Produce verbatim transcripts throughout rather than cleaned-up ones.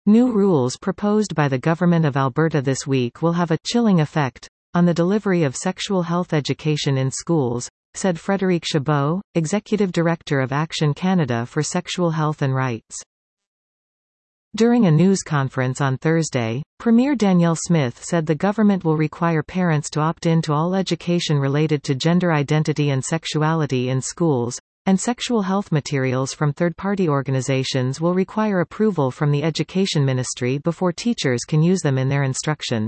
New rules proposed by the Government of Alberta this week will have a chilling effect on the delivery of sexual health education in schools, said Frédéric Chabot, Executive Director of Action Canada for Sexual Health and Rights. During a news conference on Thursday, Premier Danielle Smith said the government will require parents to opt in to all education related to gender identity and sexuality in schools, and sexual health materials from third-party organizations will require approval from the Education Ministry before teachers can use them in their instruction.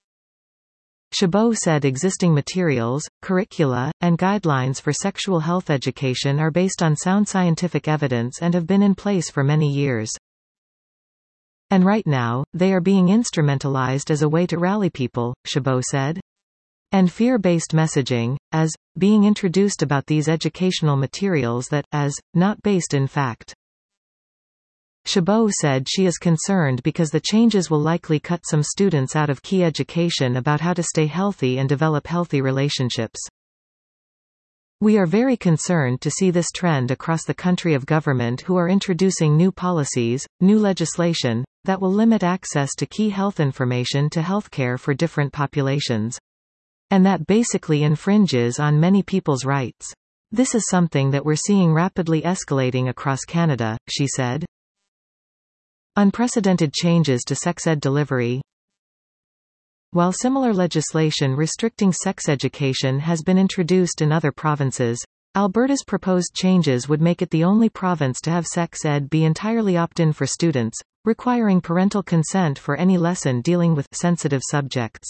Chabot said existing materials, curricula, and guidelines for sexual health education are based on sound scientific evidence and have been in place for many years. And right now, they are being instrumentalized as a way to rally people, Chabot said. And fear-based messaging, as, being introduced about these educational materials that, as, not based in fact. Chabot said she is concerned because the changes will likely cut some students out of key education about how to stay healthy and develop healthy relationships. We are very concerned to see this trend across the country of government who are introducing new policies, new legislation, that will limit access to key health information to healthcare for different populations. And that basically infringes on many people's rights. This is something that we're seeing rapidly escalating across Canada, she said. Unprecedented changes to sex ed delivery. While similar legislation restricting sex education has been introduced in other provinces, Alberta's proposed changes would make it the only province to have sex ed be entirely opt-in for students, requiring parental consent for any lesson dealing with sensitive subjects.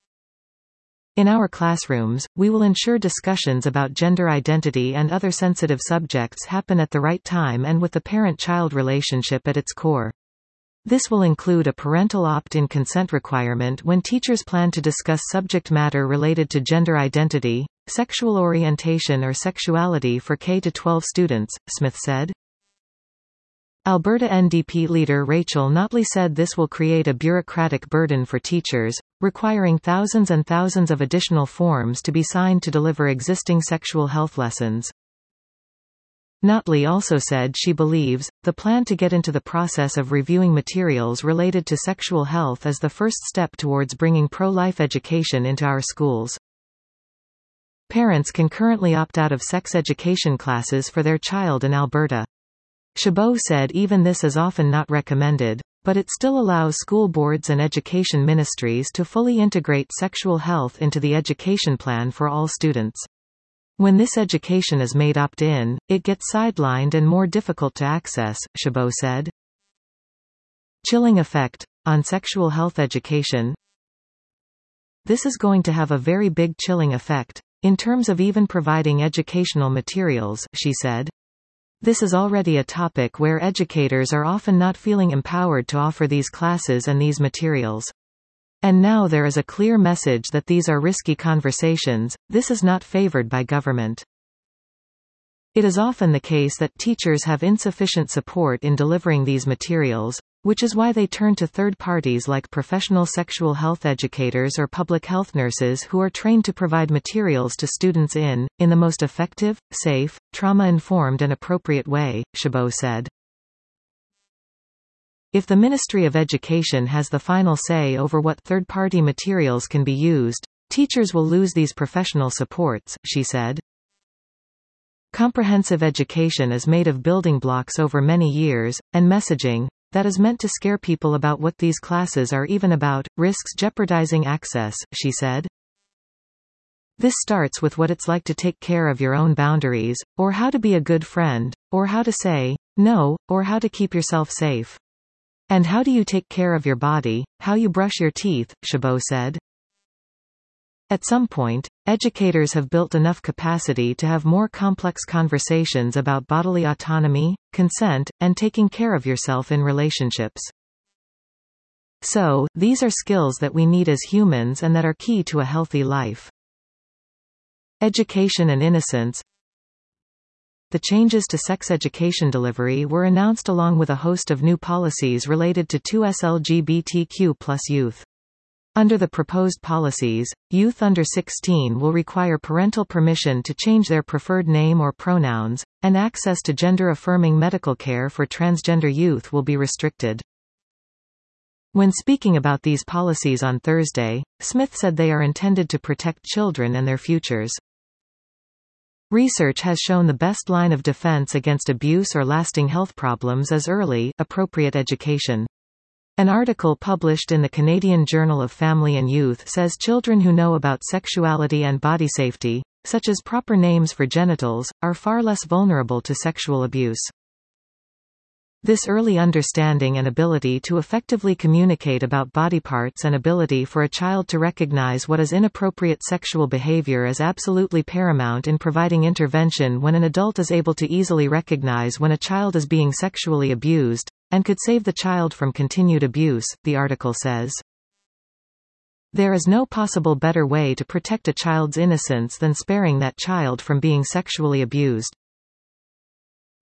In our classrooms, we will ensure discussions about gender identity and other sensitive subjects happen at the right time and with the parent-child relationship at its core. This will include a parental opt-in consent requirement when teachers plan to discuss subject matter related to gender identity, sexual orientation or sexuality for K through twelve students, Smith said. Alberta N D P leader Rachel Notley said this will create a bureaucratic burden for teachers, requiring thousands and thousands of additional forms to be signed to deliver existing sexual health lessons. Notley also said she believes, the plan to get into the process of reviewing materials related to sexual health is the first step towards bringing pro-life education into our schools. Parents can currently opt out of sex education classes for their child in Alberta. Chabot said even this is often not recommended, but it still allows school boards and education ministries to fully integrate sexual health into the education plan for all students. When this education is made opt-in, it gets sidelined and more difficult to access, Chabot said. Chilling effect on sexual health education. This is going to have a very big chilling effect, in terms of even providing educational materials, she said. This is already a topic where educators are often not feeling empowered to offer these classes and these materials. And now there is a clear message that these are risky conversations. This is not favored by government. It is often the case that teachers have insufficient support in delivering these materials, which is why they turn to third parties like professional sexual health educators or public health nurses who are trained to provide materials to students in, in the most effective, safe, trauma-informed and appropriate way, Chabot said. If the Ministry of Education has the final say over what third-party materials can be used, teachers will lose these professional supports, she said. Comprehensive education is made of building blocks over many years, and messaging, that is meant to scare people about what these classes are even about, risks jeopardizing access, she said. This starts with what it's like to take care of your own boundaries, or how to be a good friend, or how to say no, or how to keep yourself safe. And how do you take care of your body, how you brush your teeth, Chabot said. At some point, educators have built enough capacity to have more complex conversations about bodily autonomy, consent, and taking care of yourself in relationships. So, these are skills that we need as humans and that are key to a healthy life. Education and innocence. The changes to sex education delivery were announced along with a host of new policies related to two L G B T Q plus youth. Under the proposed policies, youth under sixteen will require parental permission to change their preferred name or pronouns, and access to gender-affirming medical care for transgender youth will be restricted. When speaking about these policies on Thursday, Smith said they are intended to protect children and their futures. Research has shown the best line of defense against abuse or lasting health problems is early, appropriate education. An article published in the Canadian Journal of Family and Youth says children who know about sexuality and body safety, such as proper names for genitals, are far less vulnerable to sexual abuse. This early understanding and ability to effectively communicate about body parts and ability for a child to recognize what is inappropriate sexual behavior is absolutely paramount in providing intervention when an adult is able to easily recognize when a child is being sexually abused, and could save the child from continued abuse, the article says. There is no possible better way to protect a child's innocence than sparing that child from being sexually abused.